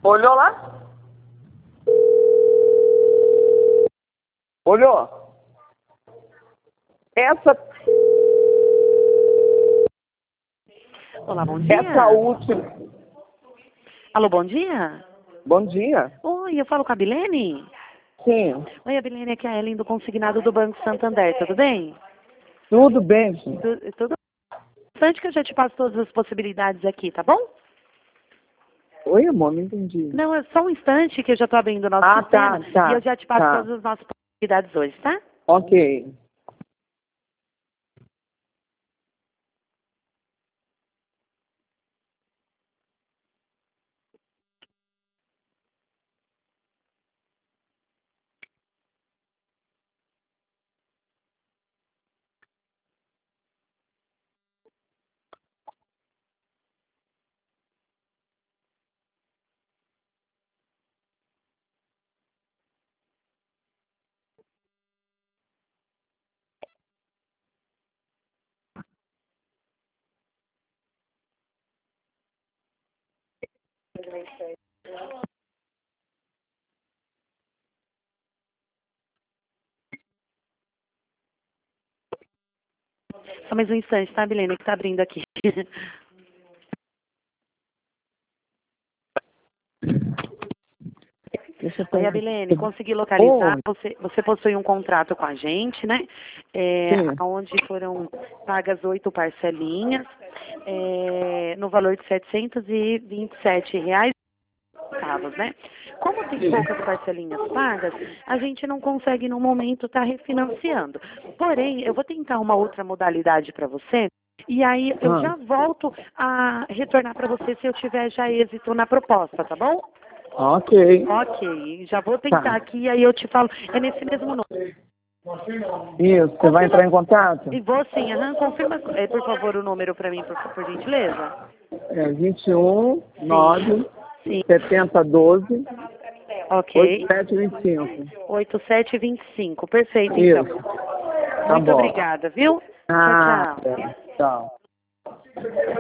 Olhou lá? Olhou? Olá, bom dia. Essa última. Alô, bom dia. Bom dia. Oi, eu falo com a Bilene? Sim. Oi, a Bilene, aqui é a Ellen do Consignado do Banco Santander, tudo bem? Tudo bem, gente? Tudo bastante que eu já te passo todas as possibilidades aqui, tá bom? Oi, amor, não entendi. Não, é só um instante que eu já tô abrindo o nosso sistema Tá. e eu já te passo Tá. todas as nossas possibilidades hoje, tá? Ok. Só mais um instante, tá, Bilene, que tá abrindo aqui. Deixa eu Oi, pegar. Abilene, consegui localizar. Oi. Você possui um contrato com a gente, né? Sim. Onde foram pagas 8 parcelinhas, no valor de R$ 727,00, né? Como tem poucas parcelinhas pagas, a gente não consegue, no momento, estar refinanciando. Porém, eu vou tentar uma outra modalidade para você, e aí eu já volto a retornar para você se eu tiver já êxito na proposta, tá bom? Ok. Ok, já vou tentar Tá. aqui e aí eu te falo. É nesse mesmo número. Isso, você vai entrar em contato? E vou sim, confirma, por favor, o número para mim, por gentileza. É 21 9 Sim, 70 12 ok. 8725. 8725, perfeito então. Isso. Tá Muito bom. obrigada, viu? Tchau, Ah, tchau. tchau.